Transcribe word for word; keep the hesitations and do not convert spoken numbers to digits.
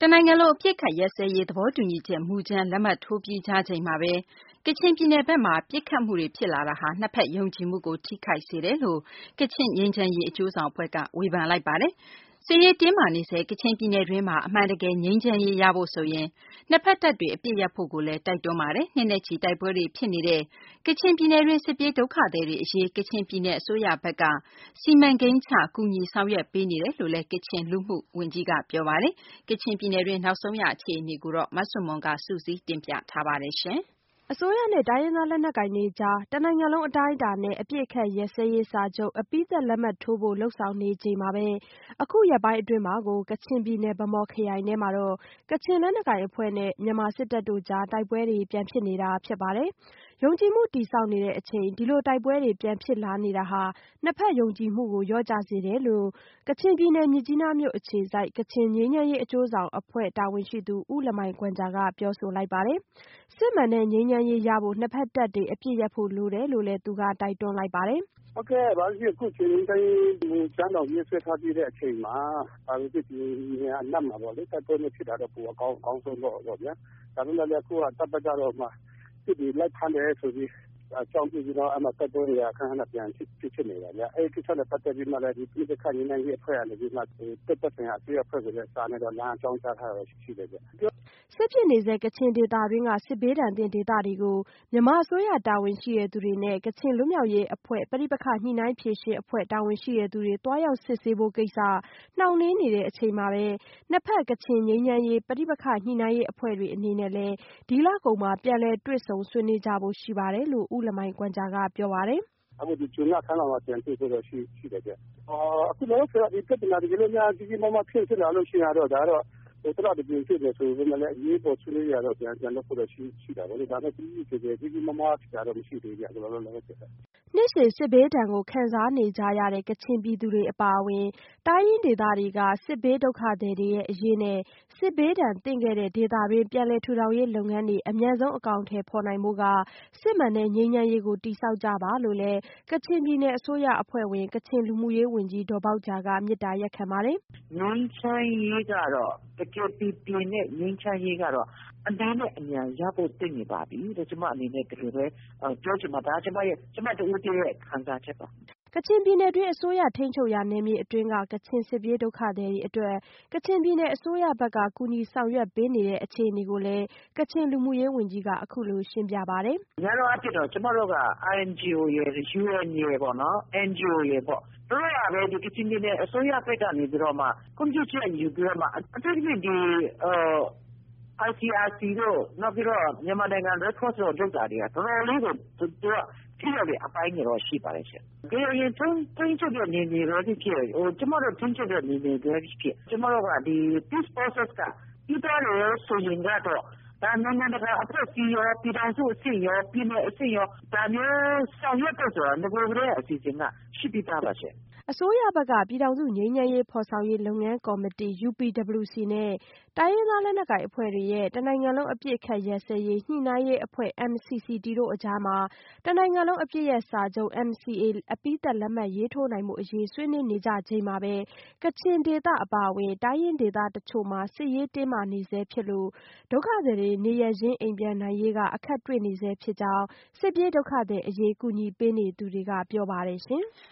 တနိုင်ငံလုံးအပစ်အခတ်ရပ်စဲရေးသဘောတူညီချက်မူကြမ်းလက်မှတ်ထိုးပြီးကြချိန်မှာပဲကချင်ပြည်နယ်ဘက်မှာပစ်ခတ်မှုတွေဖြစ်လာတာဟာနှစ်ဖက်ယုံကြည်မှုကိုထိခိုက်စေတယ်လို့ကချင်ငြိမ်းချမ်းရေးအကျိုးဆောင်အဖွဲ့ကဝေဖန်လိုက်ပါတယ်။စစ်ရေးတင်းမာနေဆဲကချင်ပြည်နယ်တွင်းမှာအမှန်တကယ်ငြိမ်းချမ်းရေးရဖို့ဆိုရင်နှစ်ဖက်တပ်တွေအပစ်ရပ်ဖို့ကိုလည်းတိုက်တွန်းပါတယ်။နှစ်နဲ့ချီတိုက်ပွဲတွေဖြစ်နေတဲ့ကချင်ပြည်နယ်တွင်းစစ်ပြေးဒုက္ခသည်တွေအရေးကချင်ပြည်နယ်အစိုးရဘက်ကစီမံကိန်းချကူညီဆောင်ရွက်ပေးနေတယ်လို့လည်းကချင်လူမှုဝန်ကြီးကပြောပါတယ်။ကချင်ပြည်နယ်တွင်းနောက်ဆုံးရအခြေအနေကိုမဆုမွန်ကစုစည်းတင်ပြထားပါတယ်။အစိုးရနဲ့တိုင်းရင်းသားလက်နက်ကိုင်တွေကြားတနိုင်ငံလုံးအတိုင်းအတာနဲ့အပစ်အခတ်ရပ်စဲရေးစာချုပ်အပြီးသတ်လက်မှတ်ထိုးဖို့လုပ်ဆောင်နေချိန်မှာပဲအခုရက်ပိုင်းအတွင်းမှာကိုကချင်ပြည်နယ်ဗန်းမော်ခရိုင်ထဲမှာတော့ကချင်လက်နက်ကိုင်အဖွဲ့နဲ့မြန်မာစစ်တပ်တို့ကြားတိုက်ပွဲတွေပြန်ဖြစ်နေတာဖြစ်ပါတယ်။ယုံကြည်မှုတည်ဆောက်နေချိန်ဒီလိုတိုက်ပွဲတွေပြန်ဖြစ်လာနေတာဟာနှစ်ဖက်ယုံကြည်မှုကိုလျော့ကျစေတယ်လို့ကချင်ပြည်နယ်မြစ်ကြီးနားမြို့အခြေစိုက်ကချင်ငြိမ်းချမ်းရေးအကျိုးဆောင်အဖွဲ့တာဝန်ရှိသူဦးလမိုင်ဂွမ်ဂျာကပြောဆိုလိုက်ပါတယ်။စစ်မှန်တဲ့ငြိမ်းချမ်းရေးရဖို့နှစ်ဖက်တပ်တွေအပစ်ရပ်ဖို့လိုတယ်လို့လည်းသူကတိုက်တွန်းလိုက်ပါတယ်။ "ဟုတ်ကဲ့ဘာဖြစ်အခုချိန်တိုင်းကျန်းတော်ရေးဆွဲထားပြီးတဲ့အချိန်မှာဒါပေမဲ့ဒီနေရာအနက်မှာပေါ့လေတိုက်ပွဲနဲ့ဖြစ်တာတော့ပိုအကောင်းအကောင်းဆုံးတော့ပေါ့ဗျာဒါပေမဲ့လည်းအခုကတပ်ပတ်ကြတော့မှစစ်တွေလိုက်ဖမ်းတယ်ဆိုပြီးအကြောင်းပြပြီးတော့အမှတိုက်ပွဲတွေကခဏခဏပြန်ဖြစ်ဖြစ်နေတာဗျအဲဒီကိစ္စနဲ့ပတ်သက်ပြီးမှလည်းဒီပြည်ပခန့်နေရေးအဖွဲ့အနေနဲ့တက်တက်ဆိုင်ရာအစိုးရအဖွဲ့ကလည်းစာနဲ့တော့လမ်းအကြောင်းကြားထားတာရှိတယ်ဗျ။စစ်ဖြစ်နေဆဲကချင်ဒေသတွင်းကစစ်ဘေးဒဏ်သင့်ဒေသတွေကိုမြန်မာအစိုးရတာဝန်ရှိသူတွေနဲ့ကချင်လွတ်မြောက်ရေးအဖွဲ့ပဋိပက္ခညှိနှိုင်းဖြေရှင်းအဖွဲ့တာဝန်ရှိသူတွေသွားရောက်စစ်ဆေးဖို့ကိစ္စနှောင့်နှေးနေချိန်မှာပဲနှစ်ဖက်ကချင်ငြိမ်းချမ်းရေးပဋိပက္ခညှိနှိုင်းရေးအဖွဲ့တွေအနေနဲ့လည်းဒီလကုန်မှာပြန်လည်တွေ့ဆုံဆွေးနွေးကြဖို့ရှိပါတယ်လို့ဦးလမိုင်ဂွမ်ဂျာကပြောပါတယ်။ "အခုဒီဇွန်လဆန်းလောက်မှာပြန်တွေ့ဖို့တော့ရှိရှိတယ်ဗျ။အခုလောလောဆယ်ဒီပြဿနာတကယ်လို့များကြီးကြီးမားမားဖြစ်ဖြစ်လာလို့ရှိရင်တော့ဒါတော့ဟိုတရတပြင်းဖြစ်တယ်ဆိုပေမဲ့လည်းအရေးပေါ်ဆွေးနွေးရတော့ပြန်ပြန်လုပ်ဖို့တော့ရှိရှိတာပေါ့လေဒါနဲ့ကြီးကြီးကျယ်ကျယ်ကြီးကြီးမားမားဖြစ်တာတော့မရှိသေးဘူးဗျလောလောလောဆယ်။နှစ်ရှည်စစ်ဘေးဒဏ်ကိုခံစားနေကြရတဲ့ကချင်ပြည်သူတွေအပါအဝင်တိုင်းရင်းဒေသတွေကစစ်ဘေးဒုက္ခသည်တွေရဲ့အရေးနဲ့စစ်ဘေးဒဏ်သင့်ခဲ့တဲ့ဒေသတွင်းပြန်လည်ထူထောင်ရေးလုပ်ငန်းတွေအမြန်ဆုံးအကောင်အထည်ဖော်နိုင်ဖို့ကစစ်မှန်တဲ့ငြိမ်းချမ်းရေးကိုတည်ဆောက်ကြပါလို့လည်းကချင်ပြည်နယ်အစိုးရအဖွဲ့ဝင်ကချင်လူမှုရေးဝန်ကြီးဒေါ်ဘောက်ဂျာကမေတ္တာရပ်ခံပါတယ်။"ငြိမ်းချမ်းရေးကတော့တကယ်တည်တည်နဲ့ငြိမ်းချမ်းရေးကတော့အနည်းနဲ့အမြန်ရဖို့သင့်နေပါပြီလို့ကျမအနေနဲ့ဒီလိုပဲပြောချင်ပါတယ်ဒါကျမရဲ့ကျမတဦးတည်းရဲ့ခံစားချက်ပါ။ " ကချင်ပြည်နယ်တွင်းအစိုးရထိန်းချုပ်ရာနယ်မြေအတွင်းကကချင်စစ်ပြေးဒုက္ခသည်တွေအတွက်ကချင်ပြည်နယ်အစိုးရဘက်ကကူညီဆောင်ရွက်ပေးနေတဲ့အခြေအနေကိုလည်းကချင်လူမှုရေးဝန်ကြီးကအခုလိုရှင်းပြပါတယ်။"များသောအားဖြင့်တော့ကျမတို့က I N G O ရယ် U N ရယ်ပေါ့နော် N G O ရယ်ပေါ့သူတို့ကလည်းဒီကချင်ပြည်နယ်အစိုးရဘက်ကနေပြီးတော့မှခွင့်ပြုချက်ယူပြီးတော့မှအထူးသဖြင့်ဒီ I C R C တို့နောက်ပြီးတော့မြန်မာနိုင်ငံ Red Cross တို့လုပ်တာတွေကတော်တော်လေးကိုသူကထိရောက်တဲ့အပိုင်းတွေတော့ရှိပါတယ်ရှင့်။ K I A ထိန်းချုပ်တဲ့နယ်မြေပဲဖြစ်ဖြစ်ကျမတို့ထိန်းချုပ်တဲ့နယ်မြေပဲဖြစ်ဖြစ်ကျမတို့ကဒီ Peace Process ကပြီးသွားတယ်ဆိုရင်ကတော့ဒါနိုင်ငံတကာအဖွဲ့အစည်းရောပြည်ထောင်စုအဆင့်ရောပြည်နယ်အဆင့်ရောဒါမျိုးဆောင်ရွက်ဖို့ဆိုတာငကိုယ်ကလေးအစီအစဉ်ကရှိပြီးသားပါရှင့်။ " အစိုးရဘက်ကပြည်ထောင်စုငြိမ်းချမ်းရေးဖော်ဆောင်ရေးလုပ်ငန်းကော်မတီ U P W C နဲ့တိုင်းရင်းသားလက်နက်ကိုင်အဖွဲ့တွေရဲ့တနိုင်ငံလုံးအပစ်အခတ်ရပ်စဲရေးညှိနှိုင်းရေးအဖွဲ့ M C C T တို့အကြားမှာတနိုင်ငံလုံးအပစ်ရပ်စာချုပ် N C A အပြီးသတ်လက်မှတ်ရေးထိုးနိုင်ဖို့အရေးဆွေးနွေးနေကြချိန်မှာပဲကချင်ဒေသအပါအဝင်တိုင်းရင်းဒေသတချို့မှာစစ်ရေးတင်းမာနေဆဲဖြစ်လို့ဒုက္ခသည်တွေနေရပ်ရင်းအိမ်ပြန်နိုင်ရေးကအခက်တွေ့နေဆဲဖြစ်ကြောင်းစစ်ပြေးဒုက္ခသည်အရေးကူညီပေးနေသူတွေကပြောပါတယ်ရှင်။